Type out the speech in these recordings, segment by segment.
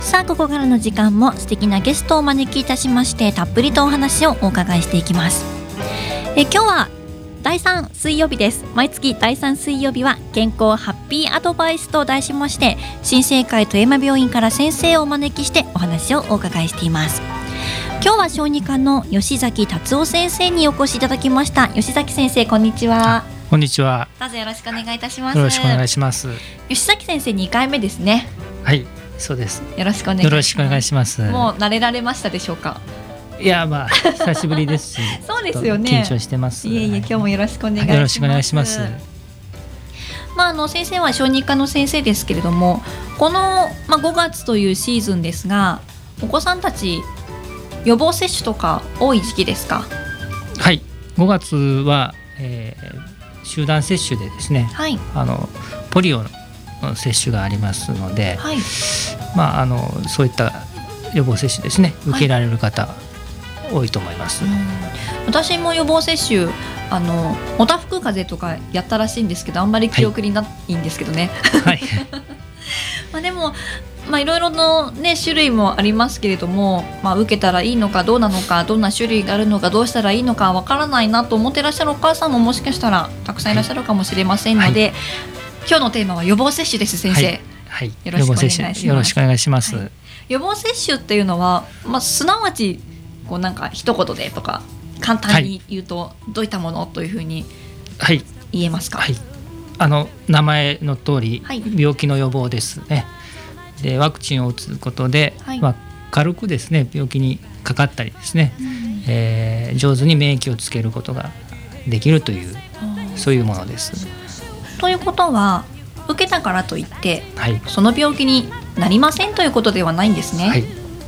さあここからの時間も素敵なゲストをお招きいたしまして、たっぷりとお話をお伺いしていきます。今日は第3水曜日です。毎月第3水曜日は健康ハッピーアドバイスと題しまして、新生会富山病院から先生をお招きしてお話をお伺いしています。今日は小児科の吉崎達夫先生にお越しいただきました。吉崎先生、こんにちは。 こんにちは。 どうぞよろしくお願いいたします。 よろしくお願いします。 吉崎先生2回目ですね。 はい、そうです。 よろしくお願いします。 よろしくお願いします。 もう慣れられましたでしょうか。 いや、まあ久しぶりですしそうですよね。 緊張してます。 いえいえ、今日もよろしくお願いします。 よろしくお願いします。 先生は小児科の先生ですけれども、この、5月というシーズンですが、お子さんたち予防接種とか多い時期ですか？ はい、5月は、集団接種でですね、はい、ポリオの接種がありますので、はい、そういった予防接種ですね、受けられる方、多いと思います。 私も予防接種おたふく風邪とかやったらしいんですけど、あんまり記憶にないんですけどね、はいでもいろいろの、種類もありますけれども、受けたらいいのかどうなのか、どんな種類があるのか、どうしたらいいのかわからないなと思ってらっしゃるお母さんももしかしたらたくさんいらっしゃるかもしれませんので、今日のテーマは予防接種です。先生、よろしくお願いします。 よろしくお願いします。 予防接種っていうのは、すなわちなんか一言でとか簡単に言うと、どういったものというふうに言えますか？ 名前の通り、病気の予防ですね。でワクチンを打つことで、軽くですね、病気にかかったりですね、上手に免疫をつけることができるという、そういうものです。 ということは、受けたからといって、その病気になりませんということではないんですね。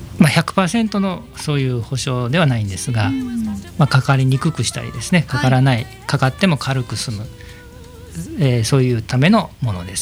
100% のそういう保証ではないんですが、かかりにくくしたりですね、かからない、かかっても軽く済む、そういうためのものです。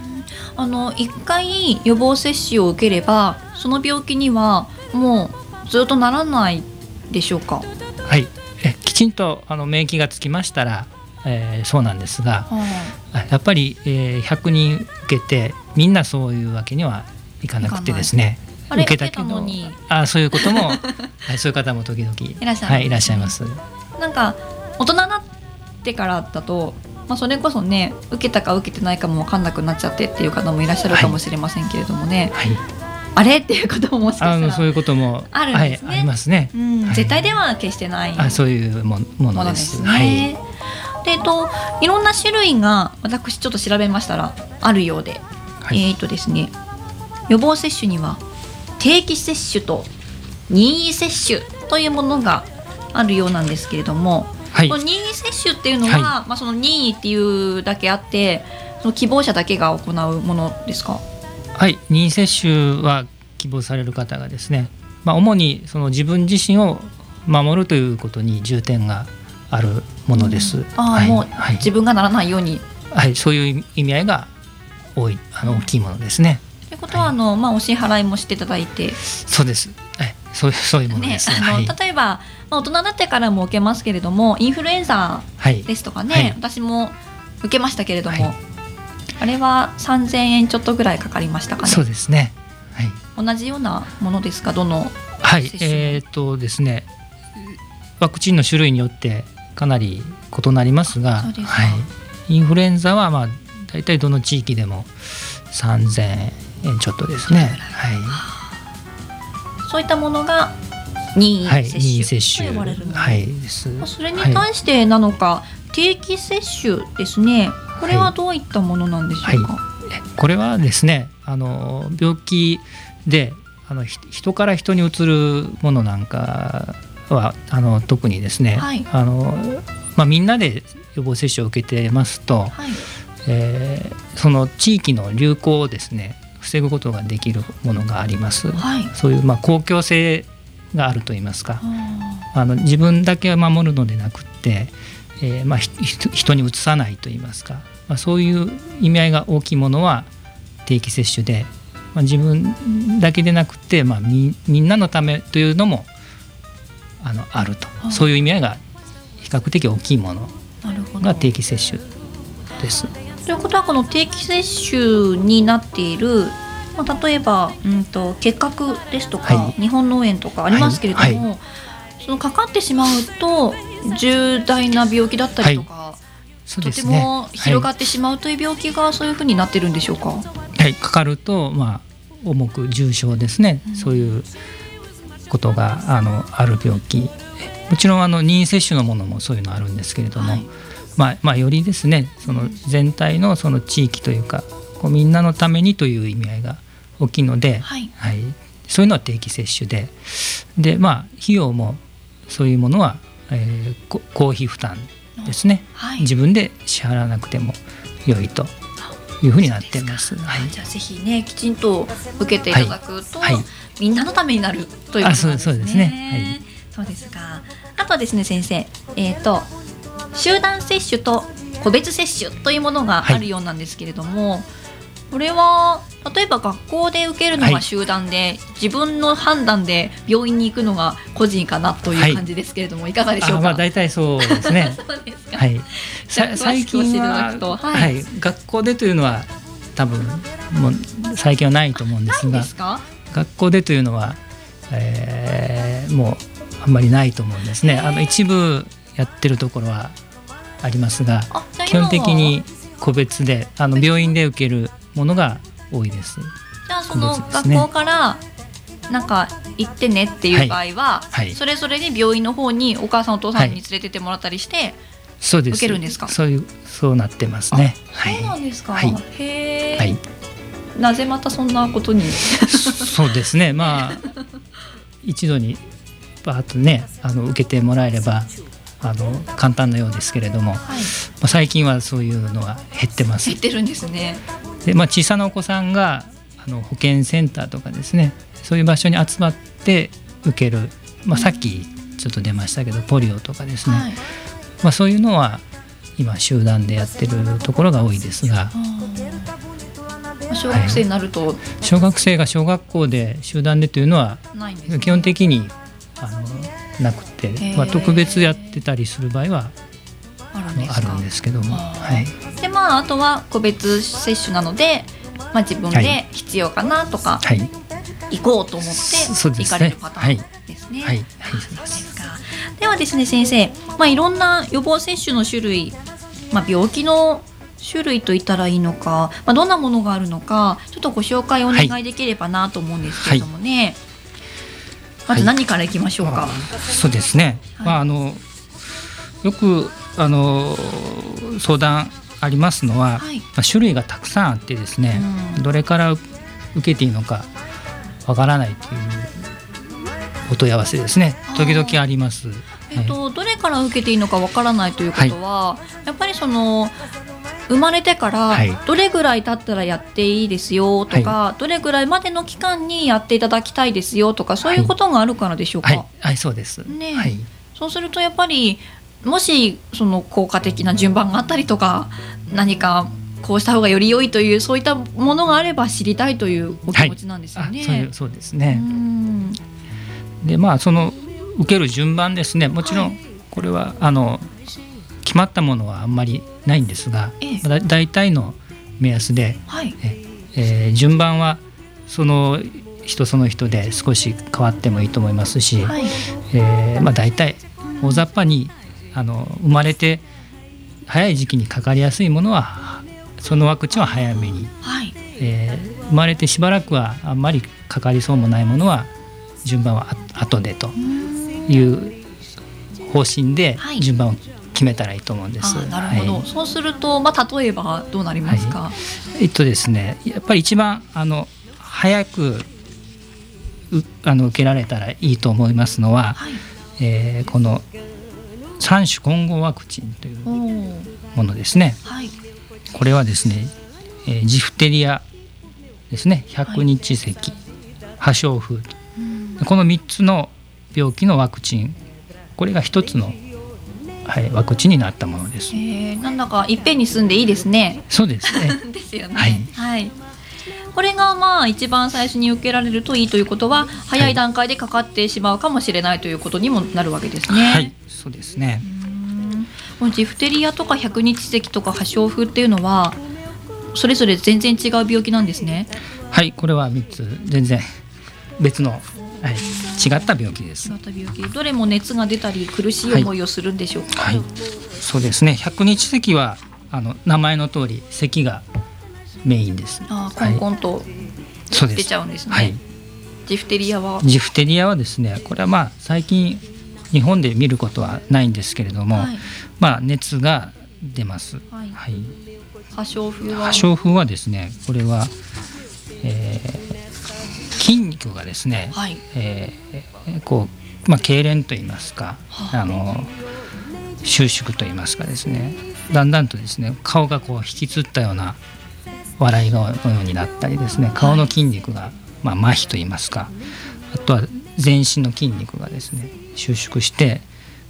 1回予防接種を受ければ、その病気にはもうずっとならないでしょうか？ はい、きちんと免疫がつきましたら、そうなんですが、やっぱり、100人受けてみんなそういうわけにはいかなくてですね、受けたけど、そういうこともそういう方も時々いらっしゃいます。 なんか大人になってからだと、それこそね、受けたか受けてないかも分かんなくなっちゃってっていう方もいらっしゃるかもしれませんけれどもね、あれっていうことももしかしたらそういうこともあるんですね。ありますね。 絶対では決してないそういうものですね。 でいろんな種類が私ちょっと調べましたらあるようで、ですね、予防接種には定期接種と任意接種というものがあるようなんですけれども、任意接種っていうのは、その任意っていうだけあって、その希望者だけが行うものですか？ はい、任意接種は希望される方がですね、主にその自分自身を守るということに重点があるものです。 もう自分がならないように、 そういう意味合いが大きいものですね。 ということは、お支払いもしていただいて。 そうです。そういうものです。 例えば、大人になってからも受けますけれども、インフルエンザですとかね、私も受けましたけれども、あれは3000円ちょっとぐらいかかりましたかね。 そうですね。 同じようなものですか？どの接種？ ですね、ワクチンの種類によってかなり異なりますが、インフルエンザはだいたいどの地域でも3000円ちょっとですね。 そういったものが任意接種と呼ばれるものです。それに対してなのか、定期接種ですね。これはどういったものなんでしょうか？ これはですね、病気で人から人にうつるものなんかは特にですね、みんなで予防接種を受けてますと、その地域の流行をですね防ぐことができるものがあります。そういう公共性があるといいますか、自分だけ守るのでなくって、人にうつさないといいますか、そういう意味合いが大きいものは定期接種で、自分だけでなくて、みんなのためというのもあると、そういう意味合いが比較的大きいものが定期接種です。 ということは、この定期接種になっている例えば、結核ですとか、日本脳炎とかありますけれども、そのかかってしまうと重大な病気だったりとか、とても広がってしまうという病気がそういうふうになってるんでしょうか。 はい、かかると、重く重症ですね、そういうことがある病気、もちろん任意接種のものもそういうのあるんですけれども、よりですね、その全体のその地域というかみんなのためにという意味合いが大きいので、そういうのは定期接種で、費用もそういうものは、公費負担ですね、自分で支払わなくても良いというふうになっています。 じゃあぜひね、きちんと受けていただくと、みんなのためになるということなんですね。 そうですね。 そうですか。あとはですね、先生、集団接種と個別接種というものがあるようなんですけれども、これは例えば学校で受けるのが集団で、自分の判断で病院に行くのが個人かなという感じですけれども、いかがでしょうか。 大体そうですね。 そうですか。 最近は、学校でというのは多分もう最近はないと思うんですが、学校でというのは、もうあんまりないと思うんですね。一部やってるところはありますが、基本的に個別で病院で受けるものが多いです。 じゃあその学校からなんか行ってねっていう場合は、それぞれに病院の方にお母さんお父さんに連れてってもらったりして受けるんですか。 そうなってますね。 そうなんですか。へえ。なぜまたそんなことに。 そうですね。一度にバーッとね受けてもらえれば簡単なようですけれども、最近はそういうのが減ってます。 減ってるんですね。 で、小さなお子さんが保健センターとかですね、そういう場所に集まって受ける、さっきちょっと出ましたけどポリオとかですね、そういうのは今集団でやってるところが多いですが、 小学生になると、 小学生が小学校で集団でというのは基本的になくて、特別やってたりする場合はあるんですけども、 であとは個別接種なので、自分で必要かなとか、行こうと思って行かれるパターンですね。ではですね、先生、いろんな予防接種の種類、病気の種類といったらいいのか、どんなものがあるのか、ちょっとご紹介お願いできればなと思うんですけれどもね。まず何からいきましょうか。 そうですね。よく相談ありますのは、種類がたくさんあってですね、どれから受けていいのかわからないというお問い合わせですね、時々あります。 どれから受けていいのかわからないということは、やっぱり生まれてからどれぐらい経ったらやっていいですよとか、どれぐらいまでの期間にやっていただきたいですよとか、そういうことがあるからでしょうか。 そうですね。 そうするとやっぱりもし効果的な順番があったりとか、何かこうした方がより良いというそういったものがあれば知りたいというお気持ちなんですよね。 そうですね。でその受ける順番ですね、もちろんこれは決まったものはあんまりないんですが、大体の目安で、順番はその人で少し変わってもいいと思いますし、大体大雑把に生まれて早い時期にかかりやすいものはそのワクチンは早めに、生まれてしばらくはあんまりかかりそうもないものは順番は後でという方針で順番を決めたらいいと思うんです。 なるほど。そうすると、例えばどうなりますか。 ですね、やっぱり一番早く受けられたらいいと思いますのは、この3種混合ワクチンというものですね。これはですね、ジフテリアですね、百日咳、破傷風、この3つの病気のワクチン、これが1つのワクチンになったものです。 なんだかいっぺんに済んでいいですね。 そうですね。 ですよね。これが一番最初に受けられるといいということは、早い段階でかかってしまうかもしれないということにもなるわけですね。 そうですね。 ジフテリアとか百日咳とか破傷風っていうのはそれぞれ全然違う病気なんですね。 はい、これは3つ全然別の、違った病気です。 違った病気、どれも熱が出たり苦しい思いをするんでしょうか。 そうですね。百日咳は名前の通り咳がメインです。 コンコンと出ちゃうんですね。ジフテリアはですね、これは最近日本で見ることはないんですけれども、熱が出ます。 破傷風はですね、これは、筋肉がですね、痙攣といいますか、収縮といいますかですね、だんだんとですね顔が引きつったような笑い顔のようになったりですね、顔の筋肉が、麻痺といいますか、あとは全身の筋肉がですね収縮して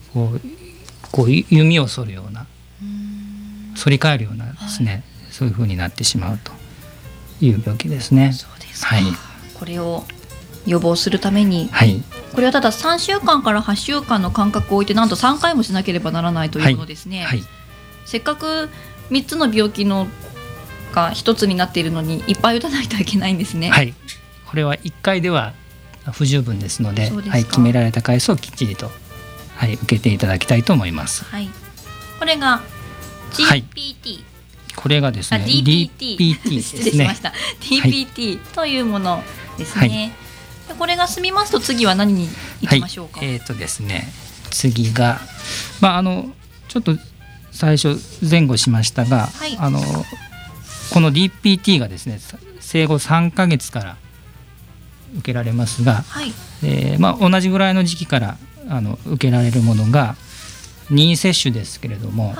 弓を反るような、反り返るようなですね、そういう風になってしまうという病気ですね。 そうですか。これを予防するために、これはただ3週間から8週間の間隔を置いてなんと3回もしなければならないというものですね。せっかく3つの病気のが1つになっているのにいっぱい打たないといけないんですね。 これは1回では不十分ですので、決められた回数をきっちりと、受けていただきたいと思います。 これが GPT、 これがですね DPT 失礼しました。DPT というものですね。これが済みますと次は何に行きましょうか。 ですね、次が、ちょっと最初前後しましたが、この DPT がですね生後3ヶ月から受けられますが、同じぐらいの時期から受けられるものが任意接種ですけれども、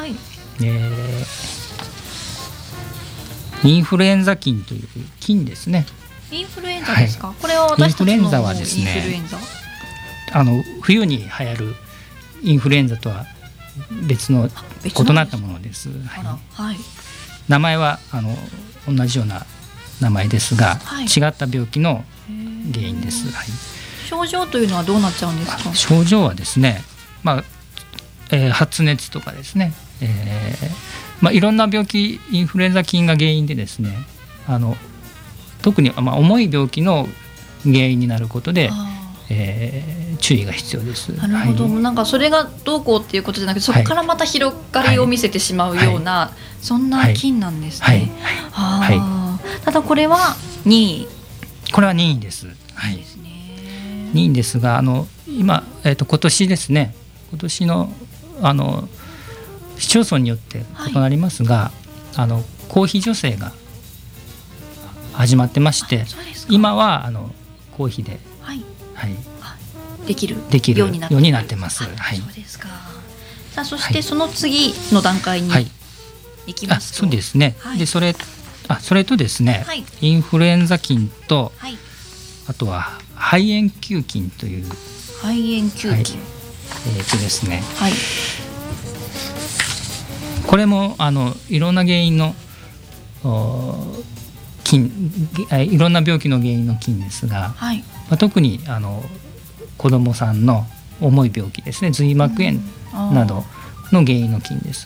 インフルエンザ菌という菌ですね。 インフルエンザですか。これは私たちのインフルエンザはですね、 冬に流行るインフルエンザとは別の異なったものです。名前は同じような名前ですが、違った病気の原因です。 症状というのはどうなっちゃうんですか。 症状はですね、発熱とかですね、いろんな病気、インフルエンザ菌が原因でですね、特に重い病気の原因になることで、注意が必要です。 なるほど、なんかそれがどうこうっていうことじゃなくて、そこからまた広がりを見せてしまうような、そんな菌なんですね。ただこれは任意。 これは任意です。任意ですが、今、今年ですね、今年の市町村によって異なりますが、公費助成が始まってまして、今は公費で、 できるようになってます。 そうですか。さあ、そしてその次の段階に行きますと、 そうですね。でそれとですね、インフルエンザ菌と、あとは肺炎球菌という肺炎球菌、 ですね、これもいろんな原因のいろんな病気の原因の菌ですが、特に子どもさんの重い病気ですね、髄膜炎などの原因の菌です。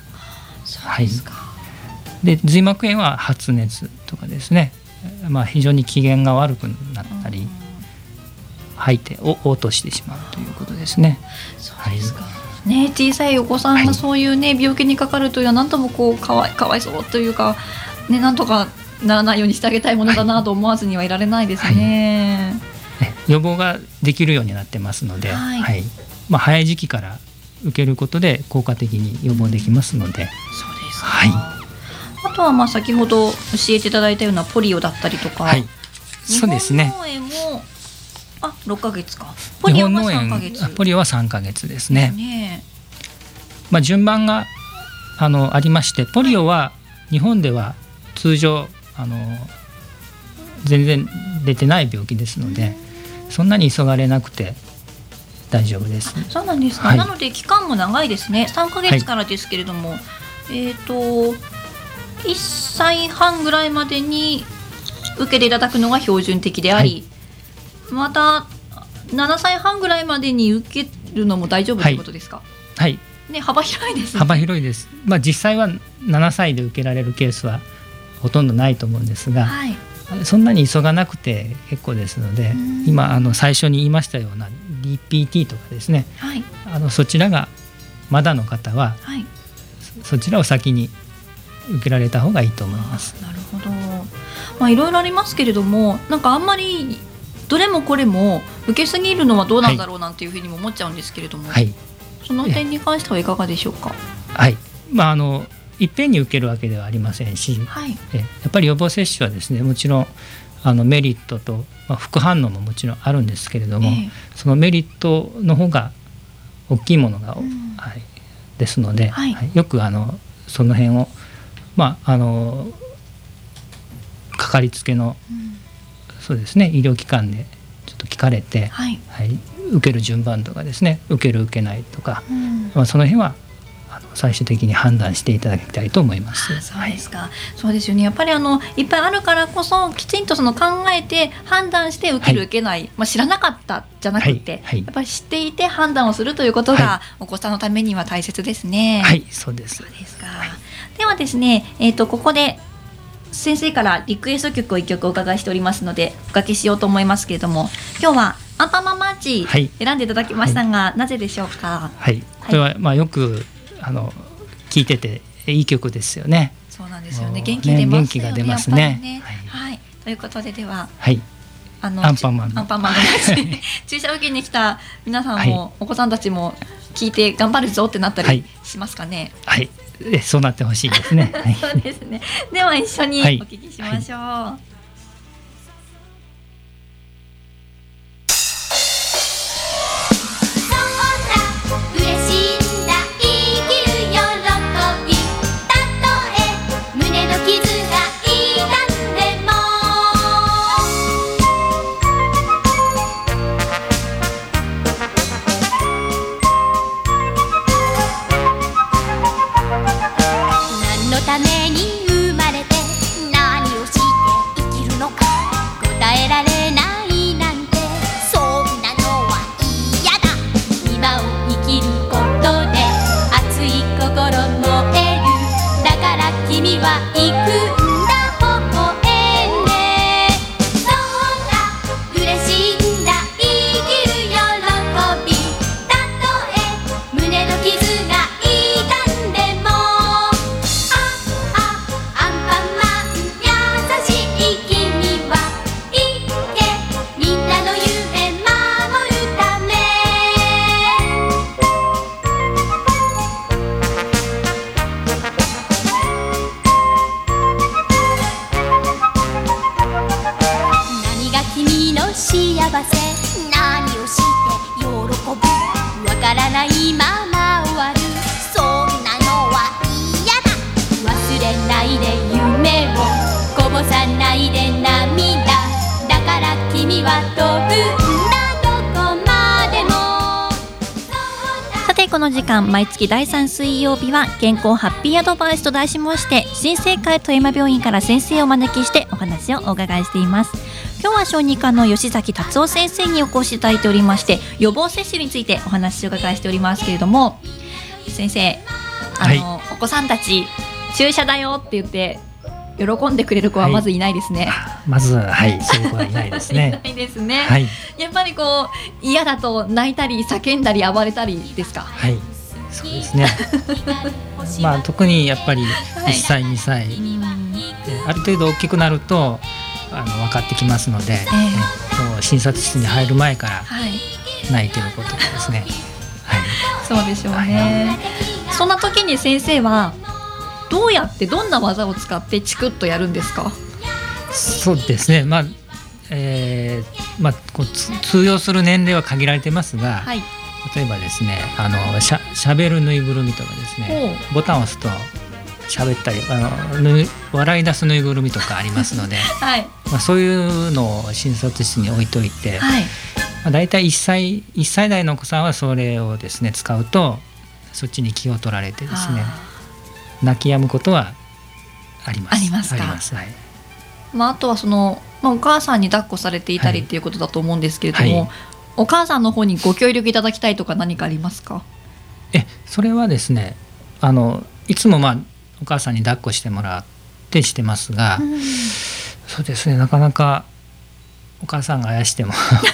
で髄膜炎は発熱とかですね、非常に機嫌が悪くなったり、吐いて嘔吐してしまうということですね。 そうですか。小さいお子さんがそういう病気にかかるというのは何ともかわいそうというか、なんとかならないようにしてあげたいものだなと思わずにはいられないですね。 予防ができるようになってますので、早い時期から受けることで効果的に予防できますので。 そうですか。あとは先ほど教えていただいたようなポリオだったりとか、 そうですね。 日本脳炎も6ヶ月か。ポリオは3ヶ月。 ポリオは3ヶ月ですね。順番がありまして、ポリオは日本では通常全然出てない病気ですので、そんなに急がれなくて大丈夫です。 そうなんですか。なので期間も長いですね。3ヶ月からですけれども、1歳半ぐらいまでに受けていただくのが標準的であり、また7歳半ぐらいまでに受けるのも大丈夫ということですか。幅広いですね。 幅広いです。実際は7歳で受けられるケースはほとんどないと思うんですが、 そんなに急がなくて結構ですので、今最初に言いましたような DPT とかですね、はい、そちらがまだの方は、はい、そちらを先に受けられた方がいいと思います。 なるほど。いろいろありますけれども、なんかあんまりどれもこれも受けすぎるのはどうなんだろうなんていうふうにも思っちゃうんですけれども、はい、その点に関してはいかがでしょうか。 はい、いっぺんに受けるわけではありませんし、はい、やっぱり予防接種はですね、もちろんメリットと、副反応ももちろんあるんですけれども、そのメリットの方が大きいものが、はい、ですので、はい、よくその辺を、かかりつけの、そうですね、医療機関でちょっと聞かれて、はいはい、受ける順番とかですね、受ける受けないとか、その辺は最終的に判断していただきたいと思います。 そうですか、はい、そうですよね。やっぱりいっぱいあるからこそきちんと考えて判断して受ける、はい、受けない、知らなかったじゃなくて、はいはい、やっぱり知っていて判断をするということが、はい、お子さんのためには大切ですね。 はい、そうです。 そうですか、はい、ではですね、ここで先生からリクエスト曲を1曲お伺いしておりますのでおかけしようと思いますけれども、今日はアンパンマンマーチ選んでいただきましたが、はい、なぜでしょうか。 はい、これは、よく聴いてていい曲ですよね。 そうなんですよね。元気出ますよね。 元気が出ますね。 はい、ということで、では、 はい、アンパンマンの注射受けに来た皆さんも、はい、お子さんたちも聞いて頑張るぞってなったりしますかね。 はい、はい、そうなってほしいですね。 そうですね。では一緒にお聞きしましょう。はいはい、この時間、毎月第3水曜日は健康ハッピーアドバイスと題しまして、新生会富山病院から先生をお招きしてお話をお伺いしています。今日は小児科の吉崎達夫先生にお越しいただいておりまして、予防接種についてお話をお伺いしておりますけれども、先生、はい、お子さんたち注射だよって言って喜んでくれる子はまずいないですね。 はい、まずそういう子はいないですね。 いないですね。 はい、 やっぱり嫌だと泣いたり叫んだり暴れたりですか。 はい、そうですね。特にやっぱり1歳、2歳、ある程度大きくなると分かってきますので、もう診察室に入る前から泣いてる子とかですね。はい、 そうでしょうね。そんな時に先生はどうやってどんな技を使ってチクッとやるんですか。 そうですね、通用する年齢は限られてますが、はい、例えばですね、しゃべるぬいぐるみとかですね、ボタンを押すと喋ったり笑い出すぬいぐるみとかありますので、はい、そういうのを診察室に置いといて、はい、だいたい1歳代のお子さんはそれをですね使うとそっちに気を取られてですね泣き止むことはあります。 ありますか。 あります。はい。 あとはお母さんに抱っこされていたりっていうことだと思うんですけれども、はい、お母さんの方にご協力いただきたいとか何かありますか。 それはですね、いつもお母さんに抱っこしてもらってしてますが、 そうですね、なかなかお母さんがあやしても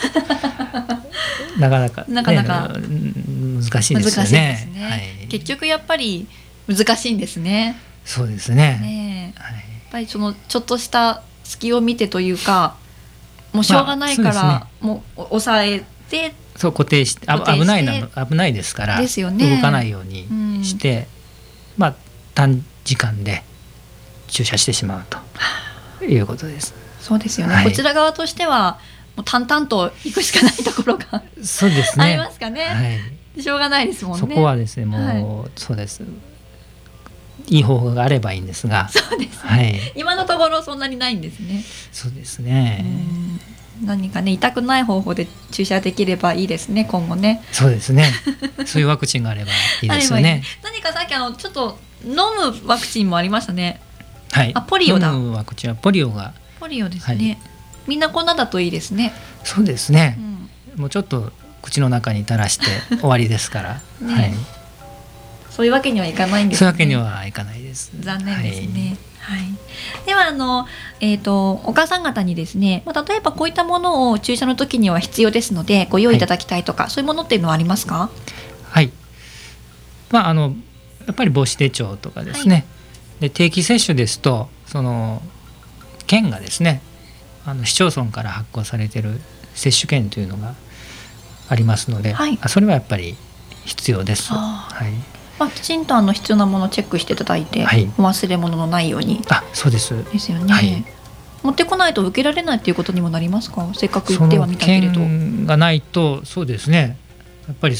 なかなか、難しいですよね。 はい、結局やっぱり難しいんですね。 そうですね。 はい、やっぱりそのちょっとした隙を見てというか、もうしょうがないから、もう抑えて、 そう固定して危ないですから、 ですよね、 動かないようにして、短時間で注射してしまうということです。 そうですよね、こちら側としてはもう淡々と行くしかないところがそうですね、 ありますかね。しょうがないですもんね。 そこはですね、もう、そうです、いい方法があればいいんですが、 そうですね、今のところそんなにないんですね。 そうですね、 何かね、痛くない方法で注射できればいいですね、今後ね。 そうですねそういうワクチンがあればいいですよね何かさっきちょっと飲むワクチンもありましたね。 はい、 ポリオだ。 飲むワクチンはポリオですね、みんなこんなだといいですね。 そうですね、もうちょっと口の中に垂らして終わりですからそういうわけにはいかないんですね。 そういうわけにはいかないです。 残念ですね。ではお母さん方にですね、例えばこういったものを注射の時には必要ですのでご用意いただきたいとか、そういうものっていうのはありますか？ はい、やっぱり母子手帳とかですね、で定期接種ですとその県がですね、市町村から発行されている接種券というのがありますので、それはやっぱり必要です。 きちんと必要なものをチェックしていただいて、お忘れ物のないように。 そうですですよね、持ってこないと受けられないということにもなりますか？せっかく言ってはみたけれど。 その券がないと、そうですね、やっぱり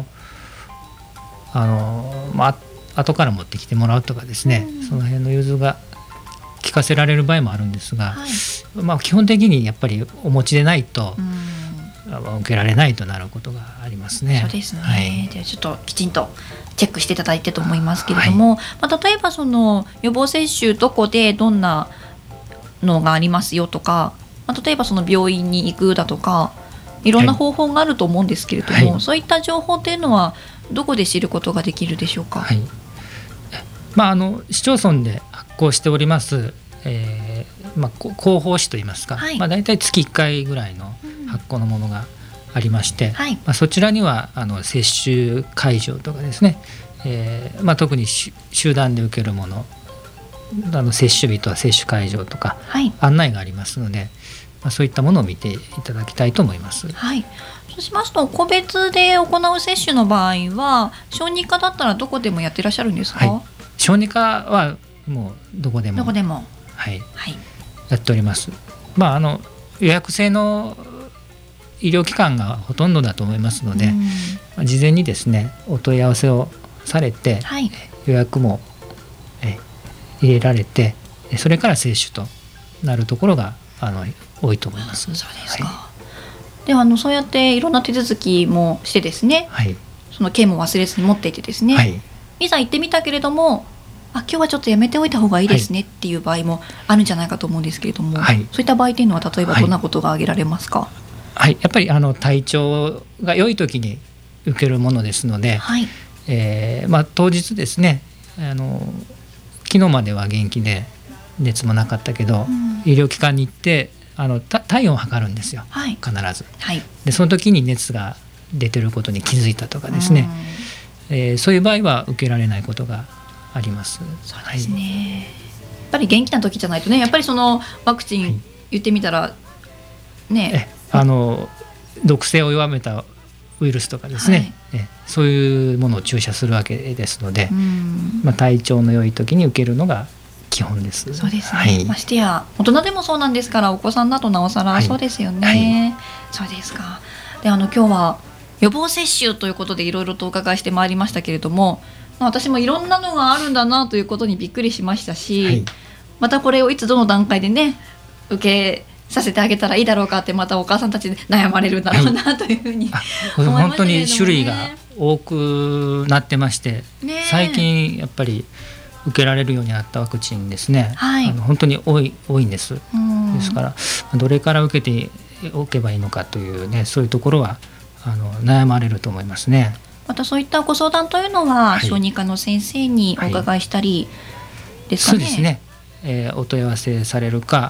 後から持ってきてもらうとかですね、その辺の融通が聞かせられる場合もあるんですが、基本的にやっぱりお持ちでないと受けられないとなることがありますね。 そうですね、ではちょっときちんとチェックしていただいてと思いますけれども、例えばその予防接種どこでどんなのがありますよとか、例えばその病院に行くだとかいろんな方法があると思うんですけれども、そういった情報というのはどこで知ることができるでしょうか？ 市町村で発行しております、広報誌といいますか、だいたい月1回ぐらいの発行のものがありまして、そちらには接種会場とかですね、特に集団で受けるもの、接種日と接種会場とか、案内がありますので、そういったものを見ていただきたいと思います。 そうしますと、個別で行う接種の場合は小児科だったらどこでもやってらっしゃるんですか？ 小児科はもうどこでもやっております。予約制の医療機関がほとんどだと思いますので、事前にですねお問い合わせをされて、予約も入れられて、それから接種となるところが多いと思います。 そうですか。ではそうやっていろんな手続きもしてですね、その券も忘れずに持っていてですね、いざ行ってみたけれども、今日はちょっとやめておいた方がいいですねっていう場合もあるんじゃないかと思うんですけれども、そういった場合というのは例えばどんなことが挙げられますか？ やっぱり体調が良い時に受けるものですので、当日ですね、昨日までは元気で熱もなかったけど、医療機関に行って体温を測るんですよ、必ず。でその時に熱が出てることに気づいたとかですね、そういう場合は受けられないことがあります。 そうですね、やっぱり元気な時じゃないとね、やっぱりそのワクチン言ってみたらね、 毒性を弱めたウイルスとかですね、そういうものを注射するわけですので、体調の良い時に受けるのが基本です。 そうですね、ましてや大人でもそうなんですから、お子さんだとなおさらそうですよね。そうですか。で今日は予防接種ということでいろいろとお伺いしてまいりましたけれども、私もいろんなのがあるんだなということにびっくりしましたし、またこれをいつどの段階でね受けさせてあげたらいいだろうかって、またお母さんたちで悩まれるんだろうなというふうに思いましたけれどもね。 本当に種類が多くなってまして、最近やっぱり受けられるようになったワクチンですね、本当に多いんです。ですからどれから受けておけばいいのかというね、そういうところは悩まれると思いますね。 またそういったご相談というのは、小児科の先生にお伺いしたりですかね。 そうですね、お問い合わせされるか、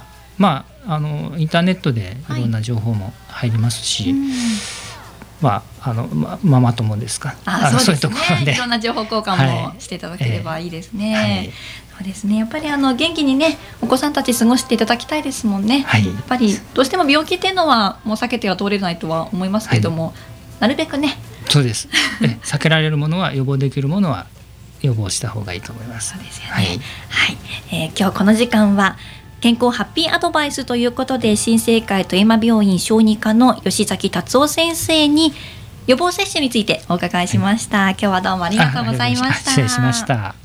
まあ、インターネットでいろんな情報も入りますし、まあ、ママ友ですか、 そういうところでいろんな情報交換もしていただければいいですね。そうですね、やっぱり元気にねお子さんたち過ごしていただきたいですもんね。やっぱりどうしても病気っていうのはもう避けては通れないとは思いますけれども、なるべくね。そうです避けられるものは予防できるものは予防した方がいいと思います。 そうですよね。今日この時間は健康ハッピーアドバイスということで、新生会富山病院小児科の吉崎達夫先生に予防接種についてお伺いしました。今日はどうもありがとうございました。 失礼しました。